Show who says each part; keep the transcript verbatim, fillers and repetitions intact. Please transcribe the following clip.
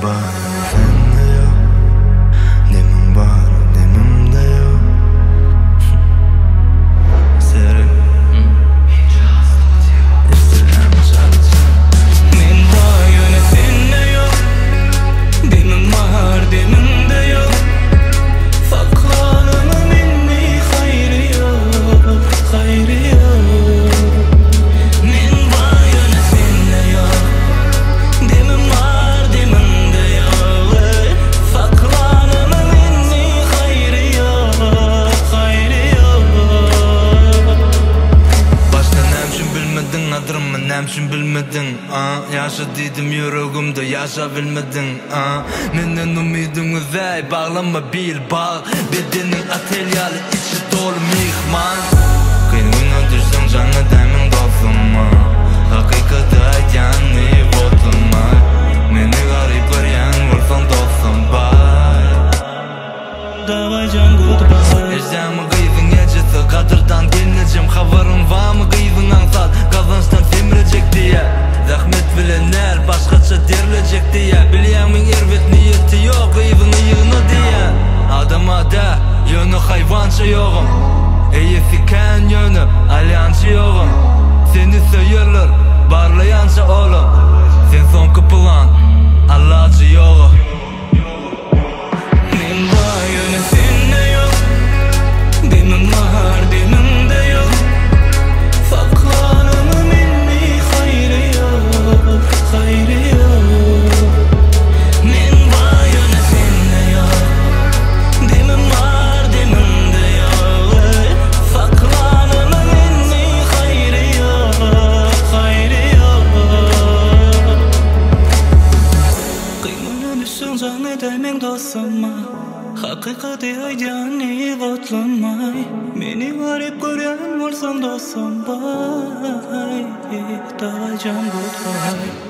Speaker 1: Nämşin bilmedin, ah yaşa dedim yüreğimde yaşa bilmedin, ah menden umidin uzay bağlama bil bağ bedenin atelyalı içi dolu mihman kıyın güne düşsün canı demin dostuma hakikati aytan iyi botulma meni garip göryen vursan dostum bay
Speaker 2: davay can goodbye
Speaker 1: Ejdermi kıyın gecesi kadırdan dinleyeceğim haberim var mı kıyın ansat kazançtan semirecek diye zahmet bilenler başkaça derilecek diye bilyemin ervet niyeti yok kıyın yığını diye adama da yönü hayvança yoğum iyi fiken yönü alyançı yoğum seni söyürler barlayança oğlum sen son kıpılan Allah'cı yoğum
Speaker 2: men var yönü sende yok demim var demim de yok faklanımı minni hayrı yok hayrı yok men var yönü sende yok demim var demim de yok faklanımı minni hayrı yok hayrı yok kıymına düşsün canı demen dostuma hakikati aydan iyi botlanmay meni garip göryen olsan dostum bay davay can goodbye